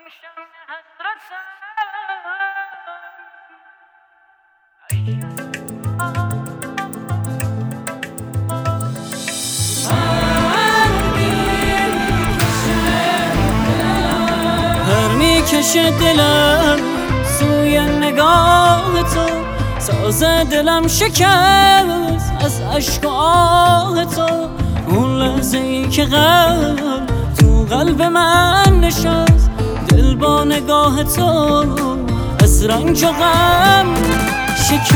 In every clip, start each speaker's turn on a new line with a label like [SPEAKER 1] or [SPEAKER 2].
[SPEAKER 1] میکشه دلم سوی نگاه تو، ساز دلم شکست از عشق و آه تو. اون لحظه ای که قلب تو قلب من نشست، دل با نگاه تو از رنج و غم شکست.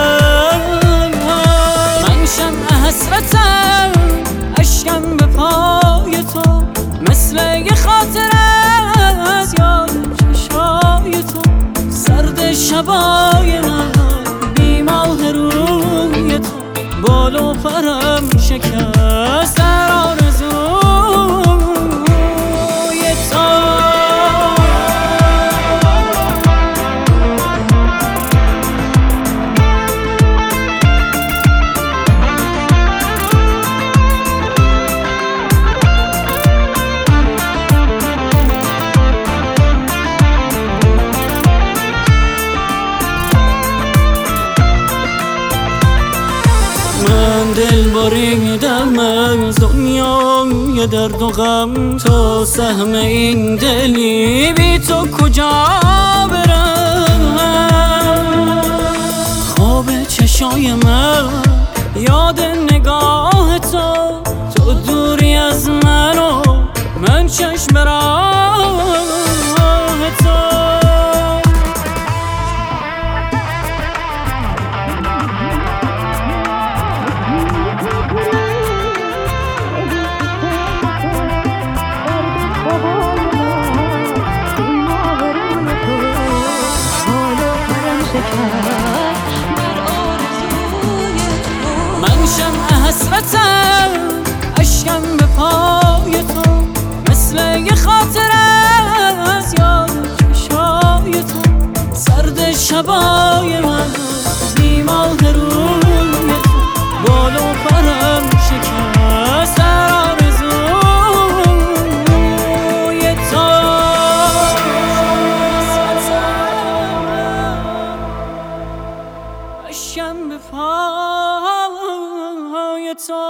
[SPEAKER 1] من شمع حسرتم، اشکم به پای تو، مثل یه خاطره از یاد چشای تو. سرد شبای من بی ماه روی تو، بال و پرم شکست در آرزوی تو. دل بریدم از دنیای درد و غم، تو سهم این دلی بی تو کجا برم؟ خواب چشای من یاد نگاه تو، تو دوری از من و من چشم راه تو. من شمع حسرتم، اشکم به پای تو، مثل یه خاطره از یاد چشای تو. سرد شبای من بی ماه روی تو، بال و پرم شکست در آرزوی تو. اشکم به پای تو.